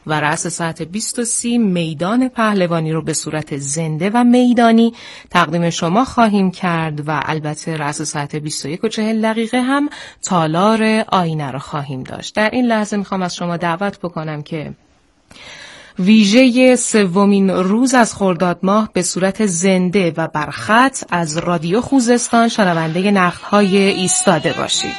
و رأس ساعت 20:30 میدان پهلوانی رو به صورت زنده و میدانی تقدیم شما خواهیم کرد و البته رأس ساعت 21:40 هم تالار آینه رو خواهیم داشت. در این لحظه میخوام از شما دعوت بکنم که ویژه سومین روز از خرداد ماه به صورت زنده و برخط از رادیو خوزستان شنونده نقل‌های ایستاده باشید.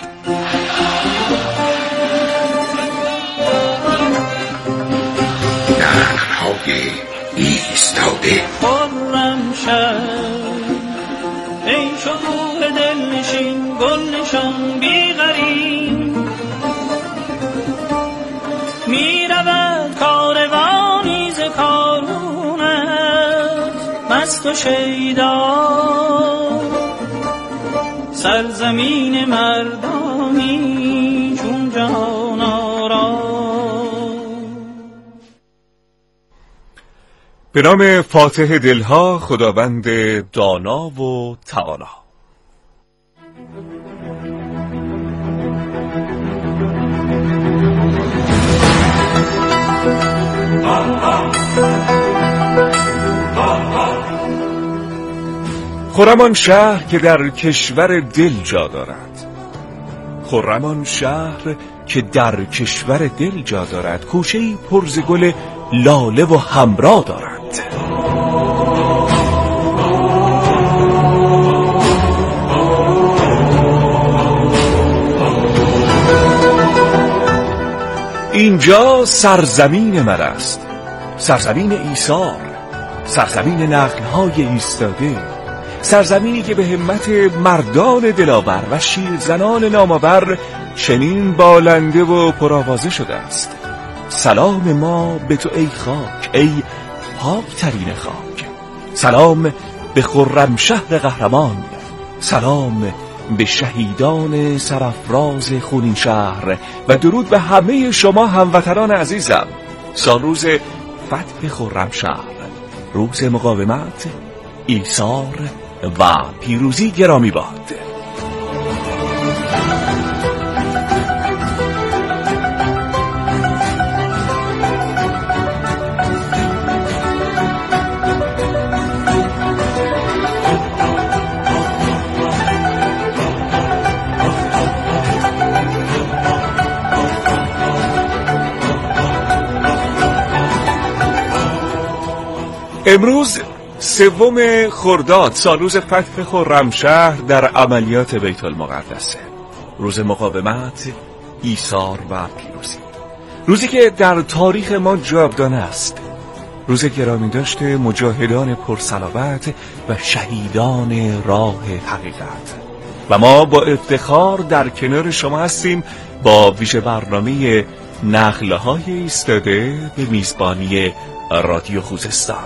نقل‌های ایستاده. خرمشهر ای شکوه دلنشین گلنشان بی‌غریم، می‌رود کاروانی ز کارونت مست و شیدا، سرزمین مردانی چون جهان آرا. به نام فاتح دلها، خداوند دانا و توانا. خرمان شهر که در کشور دل جا دارد، خرمان شهر که در کشور دل جا دارد، کوچه‌ای پر ز گل لاله و حمرا دارد. اینجا سرزمین من است، سرزمین ایثار، سرزمین نقل‌های ایستاده، سرزمینی که به همت مردان دلاور و شیرزنان نامآور چنین بالنده و پرآوازه شده است. سلام ما به تو ای خاک، ای پاکترین خاک. سلام به خرمشهر قهرمان، سلام به شهیدان سرافراز خونین شهر و درود به همه شما هموطنان عزیزم. سالروز فتح خرمشهر، روز مقاومت، ایثار و پیروزی گرامی باد. امروز سوم خرداد، سالروز فتح خرمشهر در عملیات بیت المقدسه، روز مقاومت، ایثار و پیروزی، روزی که در تاریخ ما جاودانه است، روز گرامی داشته مجاهدان پرصلابت و شهیدان راه حقیقت. و ما با افتخار در کنار شما هستیم با ویژه برنامه نقل‌های ایستاده به میزبانی رادیو خوزستان.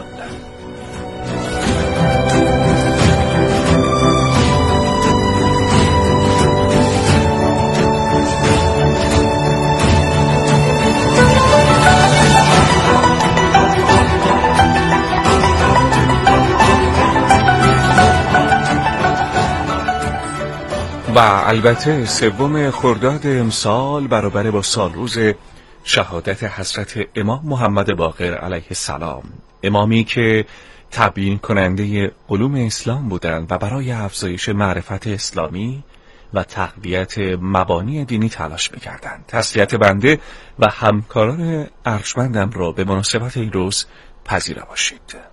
و البته سوم خرداد امسال برابر با سالروز شهادت حضرت امام محمد باقر علیه السلام، امامی که تبیین کننده علوم اسلام بودند و برای افزایش معرفت اسلامی و تقویت مبانی دینی تلاش می‌کردند. تسلیت بنده و همکاران ارجمندم را به مناسبت این روز پذیرا باشید.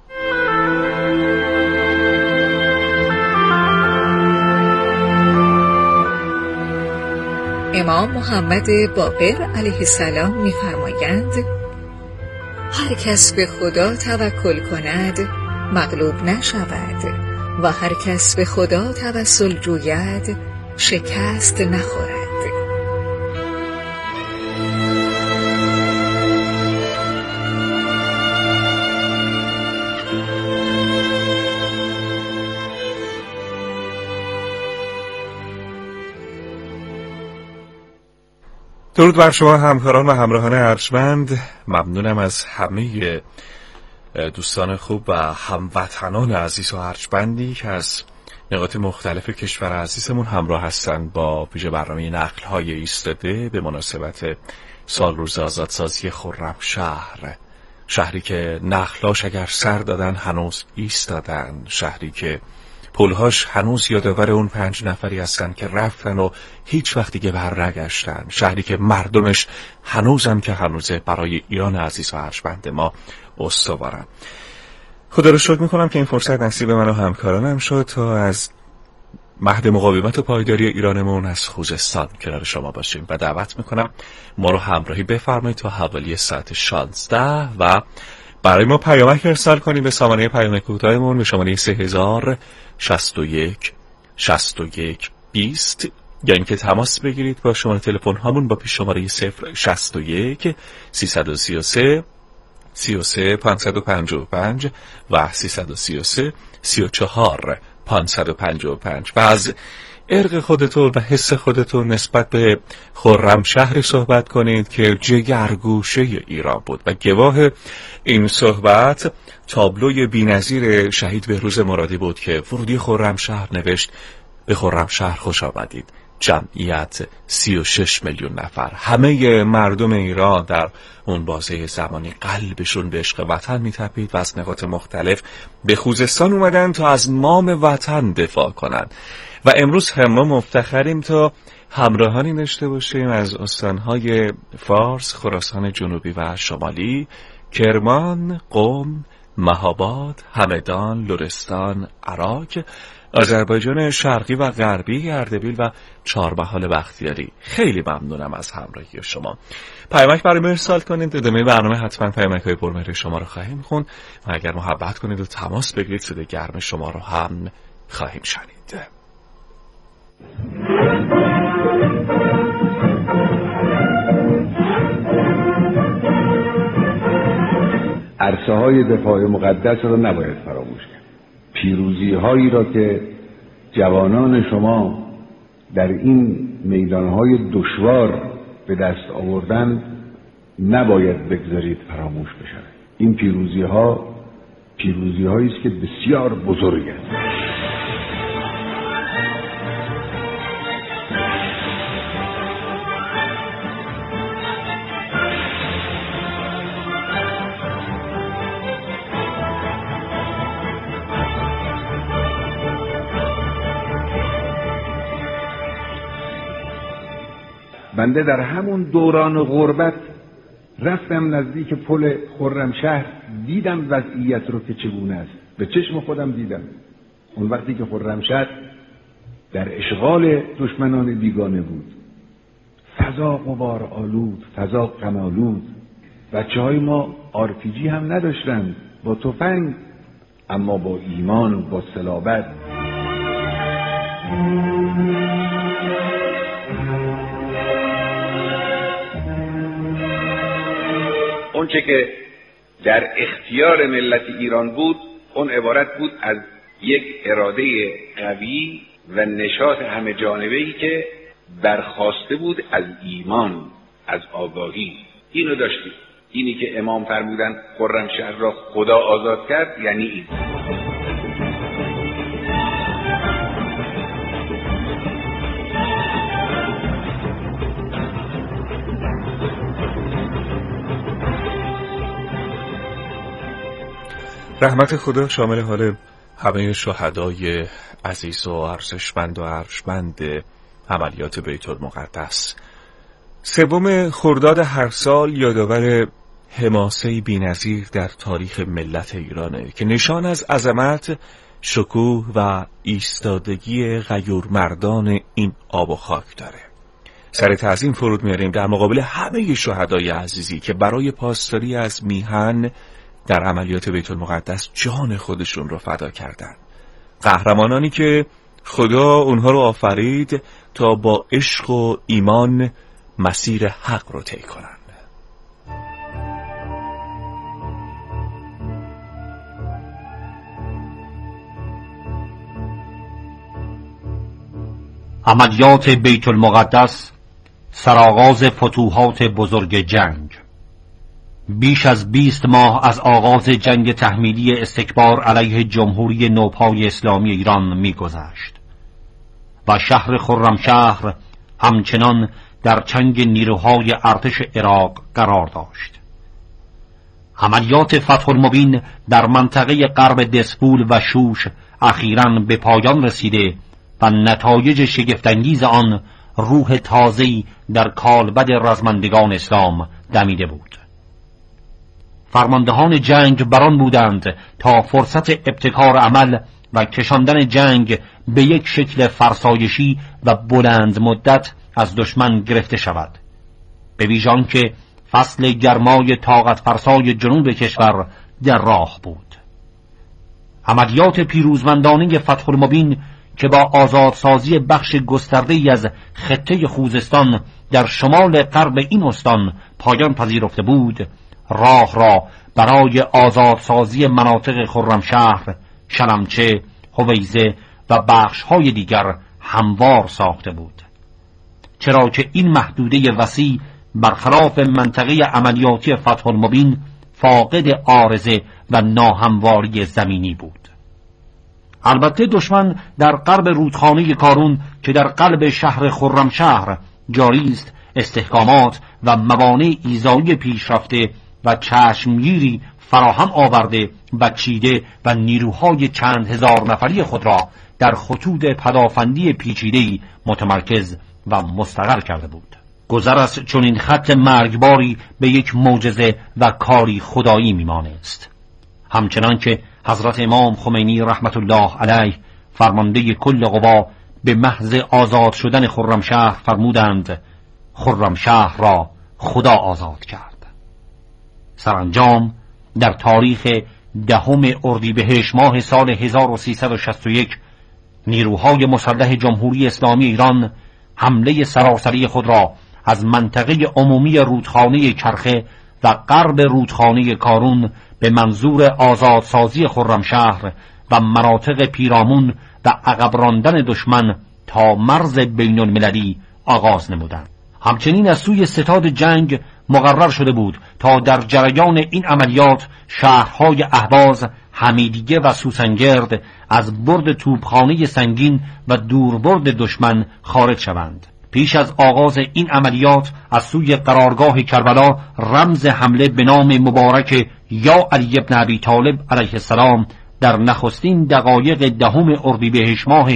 امام محمد باقر علیه السلام می‌فرمایند: هر کس به خدا توکل کند مغلوب نشود و هر کس به خدا توسل جوید شکست نخورد. درود بر شما همکاران و همراهان ارجمند. ممنونم از همه دوستان خوب و هموطنان عزیز و ارجمندی که از نقاط مختلف کشور عزیزمون همراه هستند با ویژه برنامه نقل‌های ایستاده به مناسبت سالروز آزادسازی خرمشهر، شهری که نخلاش اگر سر دادن هنوز ایستادن، شهری که پلهاش هنوز یادآور اون 5 نفری هستن که رفتن و هیچ وقت دیگه برنگشتن، شهری که مردمش هنوزم که هنوزه برای ایران عزیز و ارجمند ما استوارن. خدا رو شکر میکنم که این فرصت نصیب من و همکارانم شد تا از مهد مقاومت و پایداری ایرانمون از خوزستان کنار شما باشیم و دعوت میکنم ما رو همراهی بفرمایید تا حوالی ساعت 16 و برای ما پیامک ارسال کنید به سامانه پیامک کوتاهمون به شماره 3061 61 20 یا اینکه تماس بگیرید با شماره تلفن هامون با پیش شماره 061 333 33 555 و 333 34 555 و از ارق خودتون و حس خودتون نسبت به خرمشهر صحبت کنید که جگرگوشه ایران بود و گواه این صحبت تابلوی بی‌نظیر شهید بهروز مرادی بود که ورودی خرمشهر نوشت: به خرمشهر خوش آمدید. جمعیت 36 میلیون نفر، همه مردم ایران در اون بازه زمانی قلبشون به عشق وطن میتپید و از نقاط مختلف به خوزستان اومدن تا از نام وطن دفاع کنن و امروز هم ما مفتخریم تا همراهانی داشته باشیم از استانهای فارس، خراسان جنوبی و شمالی، کرمان، قم، مهاباد، همدان، لرستان، عراق، آذربایجان شرقی و غربی، اردبیل و چهارمحال بختیاری. خیلی ممنونم از همراهی شما. پیامک برای ما ارسال کنید. ادامه برنامه حتما پیامک‌های پرمهر شما رو خواهیم خوند و اگر محبت کنید و تماس بگیرید صدای گرم شما رو هم خواهیم شنید. عرصه‌های دفاع مقدس را نباید فراموش کرد. پیروزی‌هایی را که جوانان شما در این میدان‌های دشوار به دست آوردن نباید بگذارید فراموش بشود. این پیروزی‌هایی است که بسیار بزرگ است. بنده در همون دوران غربت رفتم نزدیک پل خرمشهر، دیدم وضعیت رو که چگونه است، به چشم خودم دیدم. اون وقتی که خرمشهر در اشغال دشمنان بیگانه بود، فضا غبار آلود، فضا غم آلود. بچه‌های ما RPG هم نداشتن، با تفنگ، اما با ایمان، با صلابت. اون چه که در اختیار ملت ایران بود، اون عبارت بود از یک اراده قوی و نشاط همه جانبه‌ای که برخاسته بود از ایمان، از آگاهی. اینو داشتیم. اینی که امام فرمودن خرمشهر را خدا آزاد کرد، یعنی این. رحمت خدا شامل حال همه شهدای عزیز و ارزشمند و ارجمند عملیات بیت المقدس. 3 خرداد هر سال یادآور حماسه بی‌نظیر در تاریخ ملت ایرانه که نشان از عظمت، شکوه و ایستادگی غیورمردان این آب و خاک داره. سر تعظیم فرود میاریم در مقابل همه شهدای عزیزی که برای پاسداری از میهن در عملیات بیت المقدس جان خودشون رو فدا کردن. قهرمانانی که خدا اونها رو آفرید تا با عشق و ایمان مسیر حق رو طی کنن. عملیات بیت المقدس، سرآغاز فتوحات بزرگ جنگ. بیش از 20 ماه از آغاز جنگ تحمیلی استکبار علیه جمهوری نوپای اسلامی ایران می‌گذشت و شهر خرمشهر همچنان در چنگ نیروهای ارتش عراق قرار داشت. عملیات فتح المبین در منطقه غرب دسپول و شوش اخیراً به پایان رسیده و نتایج شگفت‌انگیز آن روح تازه‌ای در کالبد رزمندگان اسلام دمیده بود. فرماندهان جنگ بران بودند تا فرصت ابتکار عمل و کشاندن جنگ به یک شکل فرسایشی و بلند مدت از دشمن گرفته شود، به ویژه آنکه فصل گرمای طاقت فرسای جنوب کشور در راه بود. عملیات پیروزمندانه فتح المبین که با آزادسازی بخش گسترده‌ای از خطه خوزستان در شمال غرب این استان پایان پذیرفته بود، راه را برای آزادسازی مناطق خرمشهر، شلمچه، هویزه و بخش‌های دیگر هموار ساخته بود، چرا که این محدوده وسیع برخلاف منطقه عملیاتی فتح المبین فاقد عارضه و ناهمواری زمینی بود. البته دشمن در غرب رودخانه کارون که در قلب شهر خرمشهر جاری است، استحکامات و موانع ایذایی پیشرفته و چشمگیری فراهم آورده و چیده و نیروهای چند هزار نفری خود را در خطوط پدافندی پیچیده‌ای متمرکز و مستقر کرده بود. گذر از چنین خط مرگباری به یک معجزه و کاری خدایی میمانست، همچنان که حضرت امام خمینی رحمت الله علیه فرمانده کل قوا به محض آزاد شدن خرمشهر فرمودند خرمشهر را خدا آزاد کرد. سرانجام در تاریخ 10 اردیبهشت ماه سال 1361 نیروهای مسلح جمهوری اسلامی ایران حمله سراسری خود را از منطقه عمومی رودخانه کرخه و غرب رودخانه کارون به منظور آزادسازی خرمشهر و مناطق پیرامون و عقب راندن دشمن تا مرز بین المللی آغاز نمودند. همچنین از سوی ستاد جنگ مقرر شده بود تا در جریان این عملیات شهرهای اهواز، حمیدیه و سوسنگرد از برد توپخانه سنگین و دوربرد دشمن خارج شوند. پیش از آغاز این عملیات از سوی قرارگاه کربلا رمز حمله به نام مبارک یا علی ابن ابی طالب علیه السلام در نخستین دقایق 10 اردیبهشت ماه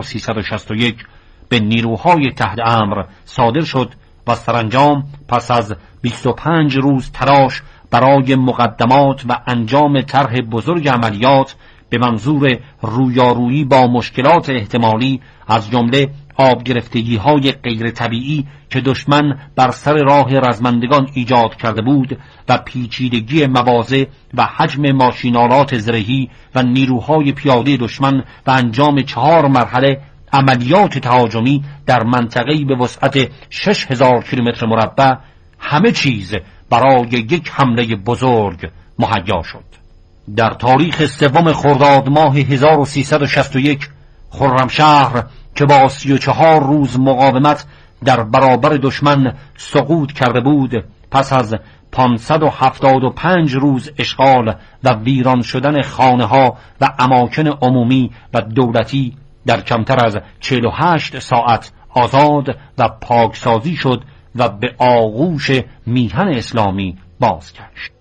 1361 به نیروهای تحت امر صادر شد و سرانجام پس از 25 روز تلاش برای مقدمات و انجام طرح بزرگ عملیات به منظور رویارویی با مشکلات احتمالی از جمله آب گرفتگی‌های غیر طبیعی که دشمن بر سر راه رزمندگان ایجاد کرده بود و پیچیدگی مواضع و حجم ماشینالات زرهی و نیروهای پیاده دشمن و انجام 4 مرحله عملیات تهاجمی در منطقه‌ای به وسعت 6000 کیلومتر مربع، همه چیز برای یک حمله بزرگ مهیا شد. در تاریخ 3 خرداد ماه 1361 خرمشهر که با 34 روز مقاومت در برابر دشمن سقوط کرده بود، پس از 575 روز اشغال و ویران شدن خانه‌ها و اماکن عمومی و دولتی در کمتر از 48 ساعت آزاد و پاکسازی شد و به آغوش میهن اسلامی بازگشت.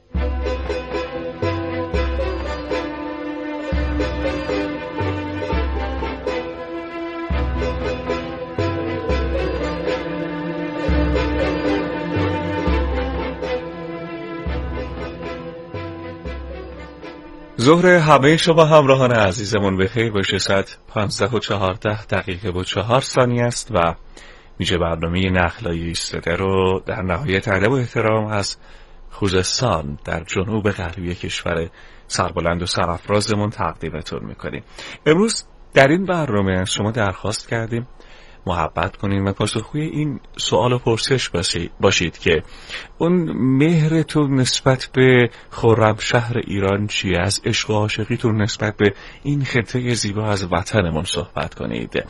ظهر همه شما همراهان عزیزمون بخیر باشه. ساعت 15:14 و 4 ثانیه است و میشه برنامه نخلای ایستاده رو در نهایت ادب و احترام از خوزستان در جنوب غربی کشور سربلند و سرافرازمون تقدیمتون میکنیم. امروز در این برنامه از شما درخواست کردیم محبت کنین و پاسخگوی این سوال و پرسش باشید که اون مهرتون نسبت به خرمشهر ایران چیه؟ از عشق و عاشقیتون نسبت به این خطه زیبا از وطنمون صحبت کنید.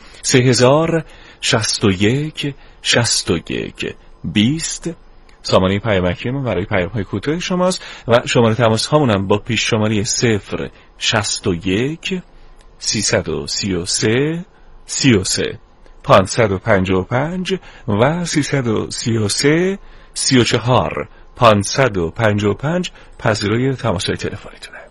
3061 61 20 سامانه پیامکیمون برای پیام‌های کوتاه شماست و شماره تماس هامونم با پیش شماره 061 333 33 555 و 333 34 555 پذیرای تماس‌های تلفنیتونه.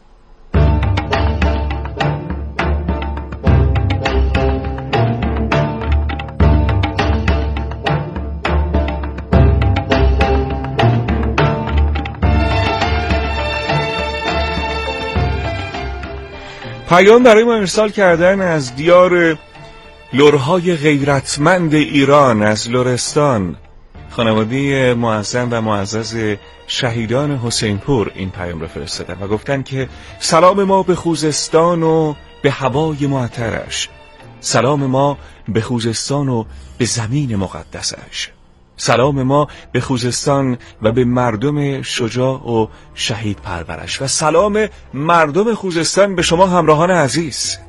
پیام برای ما ارسال کردن از دیار لرهای غیرتمند ایران، از لرستان، خانواده معظم و معزز شهیدان حسینپور این پیام را فرستادن و گفتن که سلام ما به خوزستان و به هوای معطرش، سلام ما به خوزستان و به زمین مقدسش، سلام ما به خوزستان و به مردم شجاع و شهید پرورش و سلام مردم خوزستان به شما همراهان عزیز.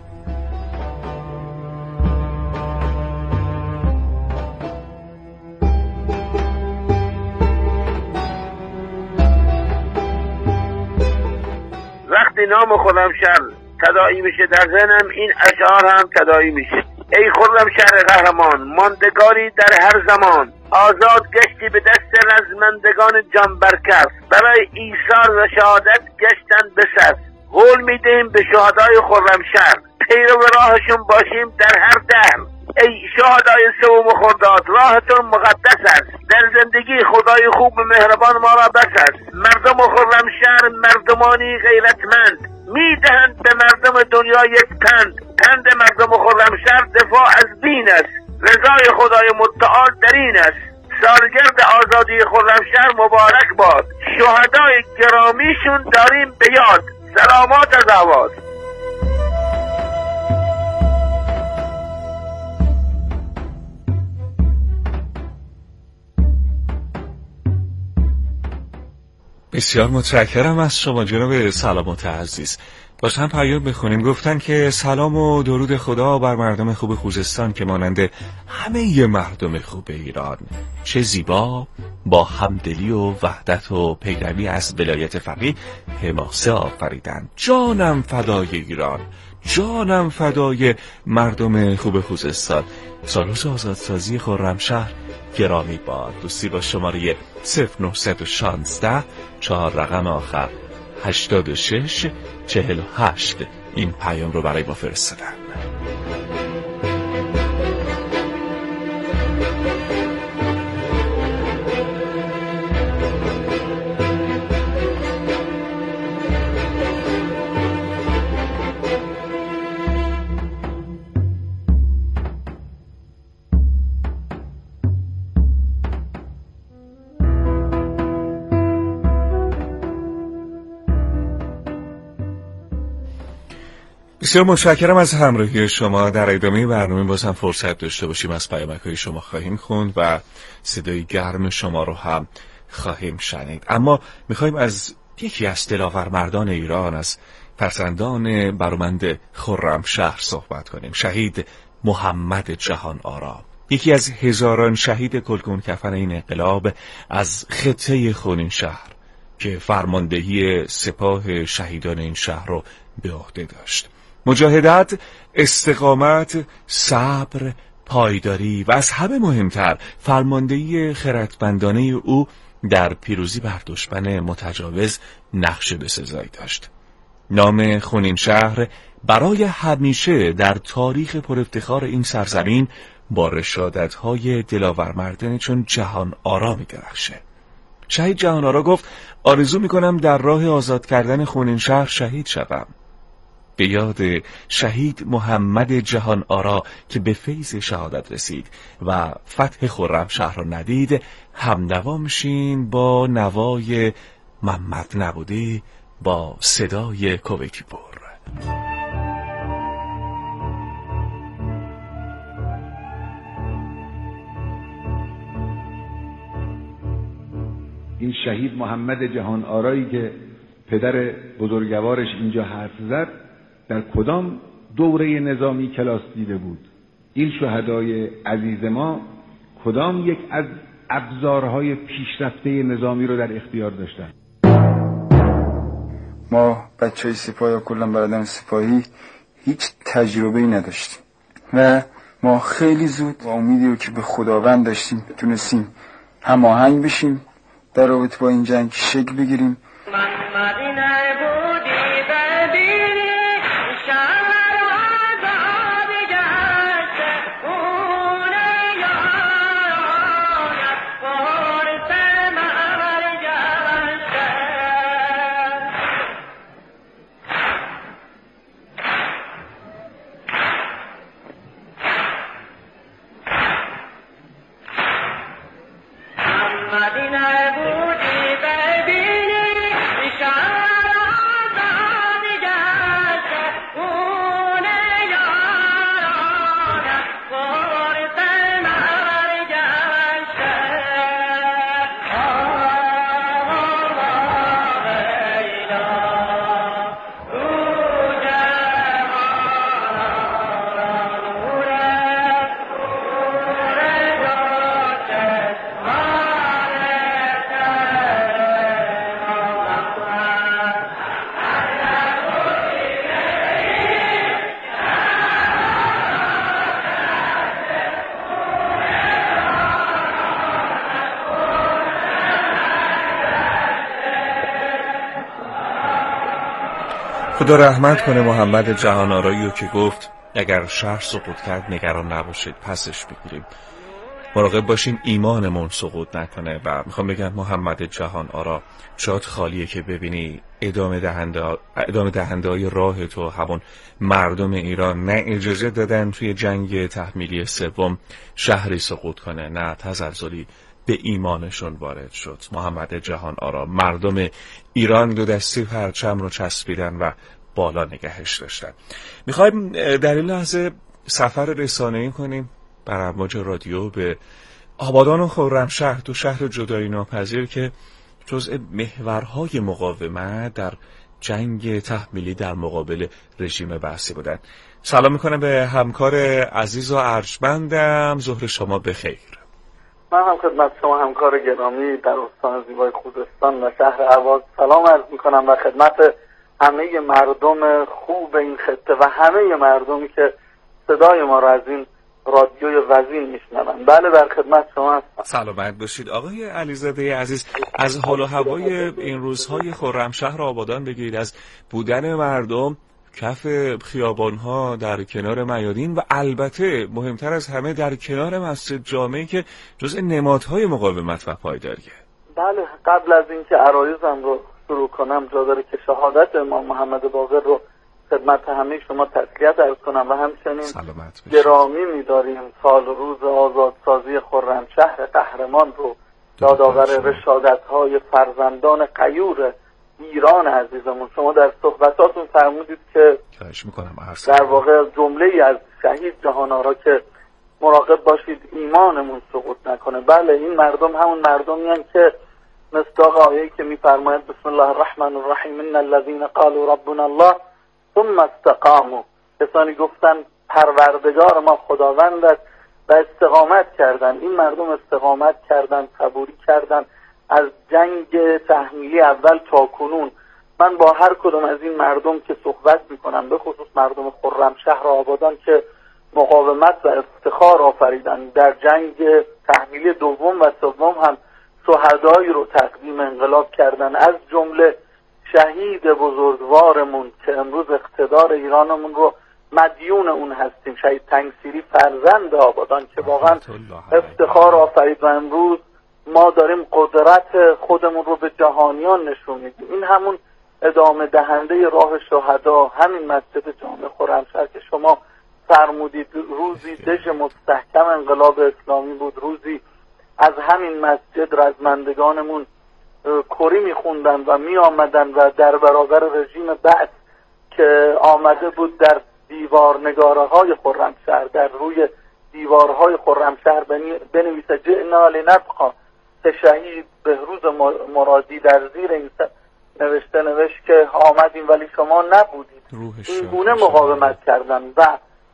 وقتی نام خرمشهر تداعی میشه در ذهنم این اشعار هم تداعی میشه. ای خرمشهر قهرمان، ماندگاری در هر زمان، آزاد گشتی به دست رزمندگان جان برکف، برای ایثار و شهادت گشتن به صف. قول میدهیم به شهدای خرمشهر پیرو راهشون باشیم در هر دهر. ای شهدای سوم خرداد، راهتون مقدس است، در زندگی خدای خوب مهربان ما را بس است. مردم خرمشهر مردمانی غیرتمند، میدهند به مردم دنیا یک پند. پند مردم خرمشهر دفاع از دین است، رضای خدای متعال در این است. سالگرد آزادی خرمشهر مبارک باد، شهدای گرامیشون داریم به یاد. سلامات از آواز. بسیار متشکرم از شما جناب سلامت عزیز. باز هم پیام بخونیم. گفتن که سلام و درود خدا بر مردم خوب خوزستان که مانند همه مردم خوب ایران چه زیبا با همدلی و وحدت و پیروی از ولایت فقیه حماسه آفریدند. جانم فدای ایران، جانم فدای مردم خوب خوزستان. سالروز آزادسازی خرمشهر گرامی باد. دوستی با شماره 0916 4 رقم آخر 86 48 این پیام رو برای ما فرستادن. بسیار متشکرم از همراهی شما. در ادامه برنامه باز هم فرصت داشته باشیم از پیامک‌های شما خواهیم خوند و صدای گرم شما رو هم خواهیم شنید. اما میخوایم از یکی از دلاورمردان ایران، از فرزندان برومند خرمشهر صحبت کنیم. شهید محمد جهان آرا، یکی از هزاران شهید گلگون کفن این انقلاب از خطه خونین شهر که فرماندهی سپاه شهیدان این شهر رو به عهده داشت. مجاهدت، استقامت، صبر، پایداری و از همه مهمتر فرماندهی خردمندانه او در پیروزی بر دشمن متجاوز نقش بسزایی داشت. نام خونین شهر برای همیشه در تاریخ پر افتخار این سرزمین با رشادت‌های دلاورمردان چون جهان آرا می‌درخشه. شهید جهان آرا گفت آرزو می‌کنم در راه آزاد کردن خونین شهر شهید شوم. به یاد شهید محمد جهان آرا که به فیض شهادت رسید و فتح خرمشهر را ندید، همنوا میشین با نوای محمد نبودی با صدای کویتی پور. این شهید محمد جهان آرایی که پدر بزرگوارش اینجا حرف زد در کدام دوره نظامی کلاس دیده بود؟ این شهدای عزیز ما کدام یک از ابزارهای پیشرفته نظامی رو در اختیار داشتن؟ ما بچهای سپاه یا کلا برادران سپاهی هیچ تجربه‌ای نداشتیم و ما خیلی زود با امیدی رو که به خداوند داشتیم تونستیم هماهنگ بشیم در رابطه با این جنگ شکل بگیریم. خدا رحمت کنه محمد جهان آرایی رو که گفت اگر شهر سقوط کرد نگران نباشید پسش بگیریم، مراقب باشیم ایمانمون سقوط نکنه. و میخوام بگم محمد جهان آرا جات خالیه که ببینی ادامه دهنده های راه تو همون مردم ایران نه اجازه دادن توی جنگ تحمیلی سوم شهری سقوط کنه، نه تزلزلی به ایمانشون وارد شد. محمد جهان آرا مردم ایران دو دستی پرچم رو چسبیدن و بالا نگهش داشتن. میخوایم در این لحظه سفر رسانه‌ای کنیم بر امواج رادیو به آبادان و خرمشهر، دو شهر جدایی ناپذیر که جزء محورهای مقاومت در جنگ تحمیلی در مقابل رژیم بعثی بودند. سلام میکنم به همکار عزیز و ارجمندم. ظهر شما بخیر. من هم خدمت شما همکار گرامی در استان زیبای خوزستان و شهر اهواز سلام عرض میکنم و خدمت همه مردم خوب این خطه و همه مردمی که صدای ما را از این رادیوی وزین میشنون. بله در خدمت شما هستم. سلامت باشید آقای علیزاده عزیز. از حال و هوای این روزهای خرمشهر آبادان بگید، از بودن مردم کف خیابان‌ها در کنار میادین و البته مهمتر از همه در کنار مسجد جامعی که جزء نمادهای مقاومت و پایداریه. بله، قبل از اینکه عرایضم رو شروع کنم جا داره که شهادت امام محمد باقر رو خدمت همه شما تسلیت عرض کنم و همچنین گرامی می‌داریم سال و روز آزادسازی خرمشهر قهرمان رو یادآور رشادت‌های فرزندان غیور ایران عزیزمون. شما در صحبتاتون فرمودید که در واقع جمله‌ای از شهید جهان آرا که مراقب باشید ایمانمون سقوط نکنه. بله، این مردم همون مردمی هستند که مصداق آیه‌ای که می‌فرماید بسم الله الرحمن الرحیم ان الذين قالوا ربنا الله ثم استقاموا، کسانی گفتن پروردگار ما خداوند است و استقامت کردن. این مردم استقامت کردن، صبوری کردن از جنگ تحمیلی اول تا کنون. من با هر کدوم از این مردم که صحبت میکنم، به خصوص مردم خرمشهر و آبادان که مقاومت و افتخار آفریدن در جنگ تحمیلی دوم و سوم، هم شهدایی رو تقدیم انقلاب کردن، از جمله شهید بزرگوارمون که امروز اقتدار ایرانمون رو مدیون اون هستیم، شهید تنگسیری فرزند آبادان که واقعا افتخار آفرید و امروز ما داریم قدرت خودمون رو به جهانیان نشون میدیم. این همون ادامه دهنده راه شهدا، همین مسجد جامع خرمشهر که شما فرمودید روزی دژ مستحکم انقلاب اسلامی بود، روزی از همین مسجد رزمندگانمون کری میخوندن و میآمدن و در برابر رژیم بعث که آمده بود در دیوارنگاره های خرمشهر، در روی دیوارهای خرمشهر بنویسه جئنا لنبقی، که شهید بهروز مرادی در زیر این نوشت که آمدیم ولی شما نبودید. این گونه مقاومت کردن و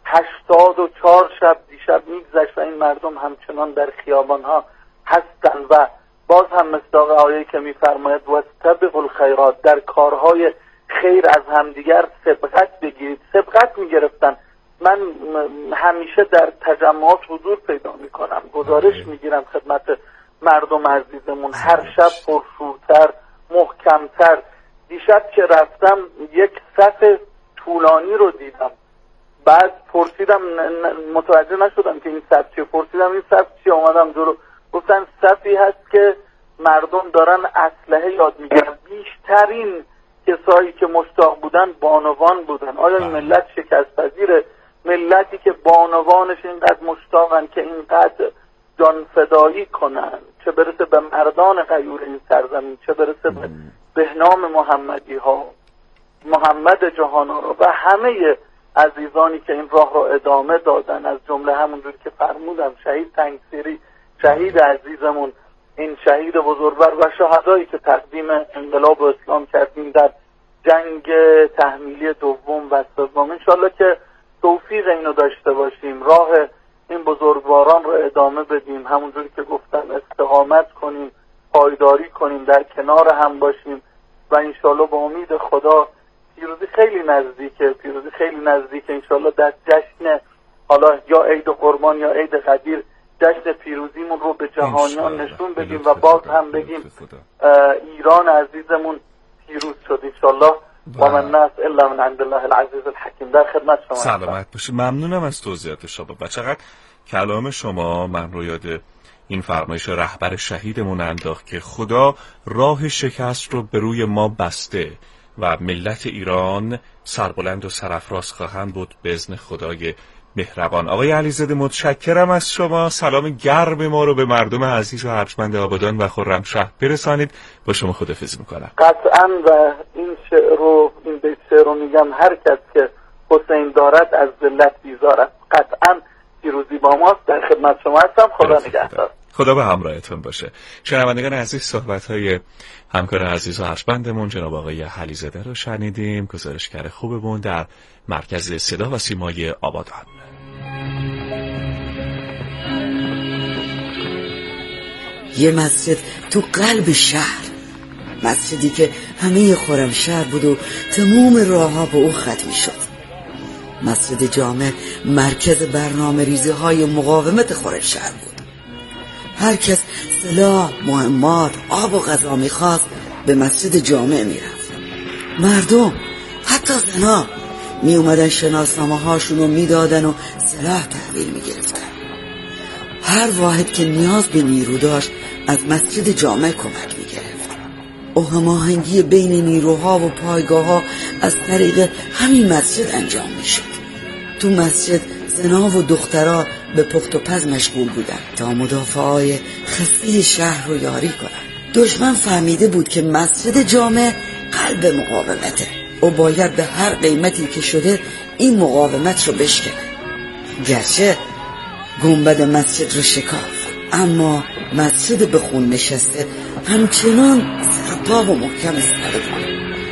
84 شب دیشب میگذشت و این مردم همچنان در خیابانها هستن و باز هم مصداق آیه‌ای که میفرماید واستبقوا الخیرات، در کارهای خیر از همدیگر سبقت بگیرید. سبقت میگرفتن من همیشه در تجمعات حضور پیدا میکنم، گزارش میگیرم خدمت مردم عزیزمون، هر شب پرشورتر، محکمتر. دیشب که رفتم یک صف طولانی رو دیدم، بعد پرسیدم، متوجه نشدم که این صف چیه، پرسیدم این صف چیه، اومدم جلو گفتن صفی هست که مردم دارن اسلحه یاد میگیرن. بیشترین کسایی که مشتاق بودن بانوان بودن. آیا این ملت شکست پذیره؟ ملتی که بانوانش اینقدر مشتاقن که اینقدر جان فدایی کنن، چه برسه به مردان غیور این سرزمین، چه برسه به بهنام محمدی ها، محمد جهان‌آرا و همه عزیزانی که این راه را ادامه دادن، از جمله همونجوری که فرمودم شهید تنگسیری، شهید عزیزمون، این شهید بزرگوار و شهدایی که تقدیم انقلاب و اسلام کردیم در جنگ تحمیلی دوم و سوم. انشالله که توفیق اینو داشته باشیم، راه این بزرگواران رو ادامه بدیم، همونجوری که گفتم استقامت کنیم، پایداری کنیم، در کنار هم باشیم و انشالله با امید خدا پیروزی خیلی نزدیکه، انشالله در جشن حالا یا عید قربان یا عید قدیر جشن پیروزیمون رو به جهانیان نشون بدیم و باز هم بگیم ایران عزیزمون پیروز شد انشالله. و من ناس الا من عند الله العزیز الحکیم. در خدمت شما. سلامت باشید. ممنونم از توضیحات شما و چقدر کلام شما من رو یاد این فرمایش رهبر شهیدمون انداخت که خدا راه شکست رو به روی ما بسته و ملت ایران سربلند و سرافراز خواهند بود به اذن خدای مهربان. آقای علیزاده متشکرم از شما. سلام گرم ما رو به مردم عزیز و ارجمند آبادان و خرمشهر برسانید. با شما خداحافظی میکنم. قطعا و این بیت شعر رو میگم، هر کس که حسین دارد از ذلت بیزارد. قطعا پیروزی با ماست. در خدمت شما هستم. خدا نگهدار. خدا به همراهتون باشه. شنوندگان عزیز، صحبت‌های همکار عزیز و ارجمندمون جناب آقای علیزاده رو شنیدیم، گزارشگر خوبمون در مرکز صدا و سیمای آبادان. یه مسجد تو قلب شهر، مسجدی که همه خرمشهر بود و تمام راه‌ها به او ختم شد. مسجد جامع مرکز برنامه ریزی های مقاومت خرمشهر بود. هر کس سلاح، مهمات، آب و غذا میخواست به مسجد جامع میرفت. مردم حتی زنا می اومدن شناسنامه هاشون رو میدادن و سلاح تحویل میگرفتن. هر واحد که نیاز به نیرو داشت از مسجد جامع کمک میگرفت. هماهنگی بین نیروها و پایگاه ها از طریق همین مسجد انجام میشد. تو مسجد زنا و دخترها به پخت و پز مشغول بودن تا مدافعای خسته شهر رو یاری کنن. دشمن فهمیده بود که مسجد جامع قلب مقاومته و باید به هر قیمتی که شده این مقاومت رو بشکنه. گرچه گنبد مسجد رو شکافت، اما مسجد به خون نشسته همچنان سرپا و محکم ایستاده بود.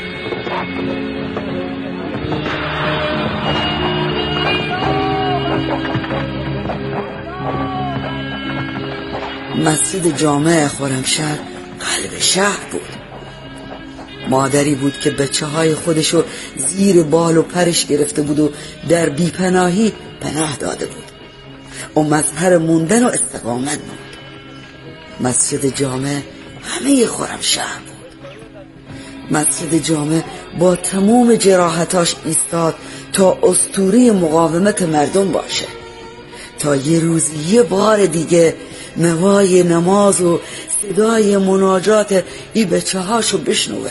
مسجد جامع خرمشهر قلب شهر بود. مادری بود که بچه‌های خودشو زیر بال و پرش گرفته بود و در بیپناهی پناه داده بود و مظهر موندن و استقامت بود. مسجد جامع همه خرمشهر بود. مسجد جامع با تمام جراحتاش ایستاد تا اسطوره مقاومت مردم باشه، تا یه روز یه بار دیگه نوای نماز و صدای مناجات ای بچه هاشو بشنوه.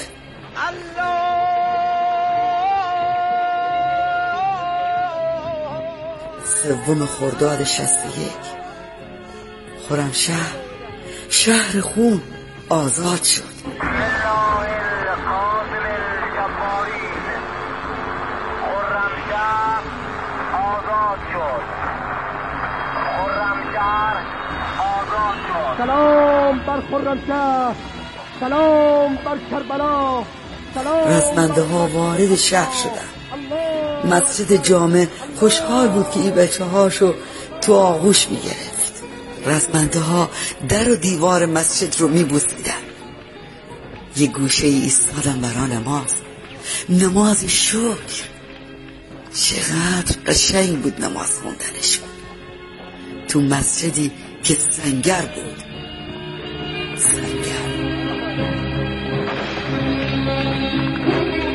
سوم خرداد 61 خرمشهر شهر خون آزاد شد. سلام بر خرمشهر، سلام بر کربلا، سلام. رزمنده ها وارد شهر شدن. مسجد جامع خوشحال بود که این بچه هاشو تو آغوش می گرفت. رزمنده ها در و دیوار مسجد رو می بوسیدن. یه گوشه ای ایستادن برای نماز شکر. چقدر قشنگ بود نماز خوندنشون تو مسجدی که سنگر بود